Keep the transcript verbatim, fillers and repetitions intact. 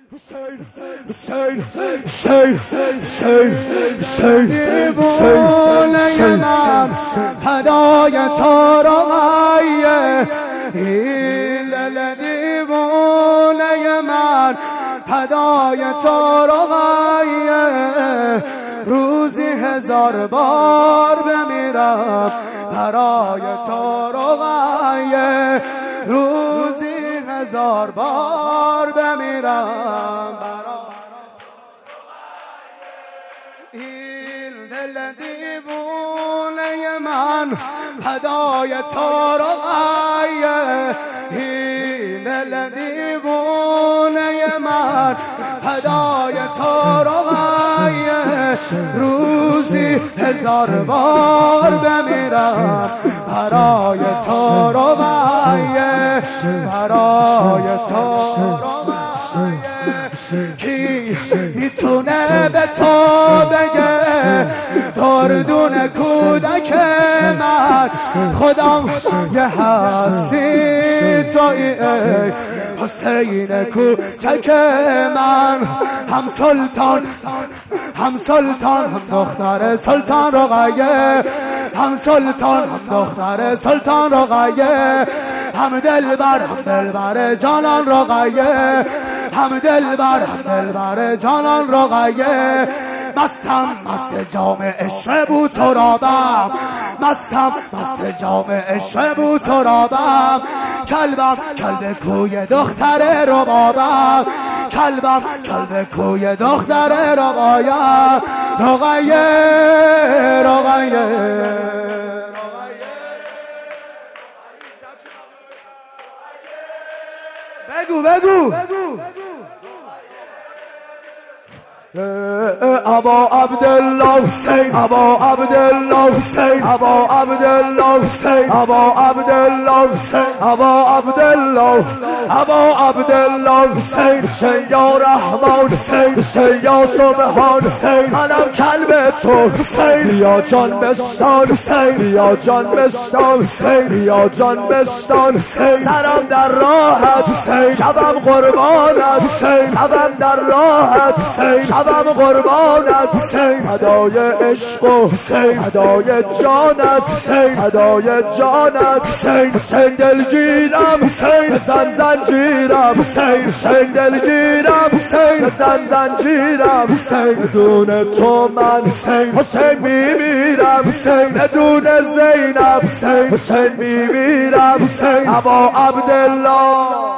حسین حسین حسین دیوانه من فدای تارقیه هیلل دیوانه من فدای تارقیه روزی هزار بار بمیرم برای تارقیه روزی هزار بار بمیرم این دل دیوانه من فدای تارقیه این دل دیوانه من فدای تارقیه روزی هزار بار بمیرم برای تارقیه برای تارقیه کی میتونه به تو بگه دردون کودک من خودم یه هستی تویی حسین کوچک من هم سلطان هم سلطان هم دختر سلطان رقیه هم سلطان هم دختر سلطان رقیه هم دلبر هم دلبر جانان رقیه هم دلبر هم دلبر جانان رقیه مستم مست جام عشق بود ترابم مستم مست جام عشق بود ترابم کلبم کلب کوی دختر ربابم کلبم کلب کوی دختر ربایم رقیه رقیه بگو بگو ابا عبدالله حسین ابا عبدالله حسین ابا عبدالله حسین ابا عبدالله حسین ابا عبدالله ابا عبدالله حسین حسین یا رحمان حسین حسین یا سبحان حسین منم کلب تو حسین یا جان بستان حسین یا جان بستان حسین یا جان بستان حسین سرم در راحت حسین شبم قربانت حسین شبم در راحت حسین شبم قربانت حسین فدای عشق و حسین فدای جانت حسین فدای جانت حسین حسین دلگیرم حسین بزن زنجیرم حسین حسین دلگیرم حسین بزن زنجیرم حسین بدون تو من حسین حسین میمیرم حسین بدون زینب حسین حسین میمیرم حسین ابا عبدالله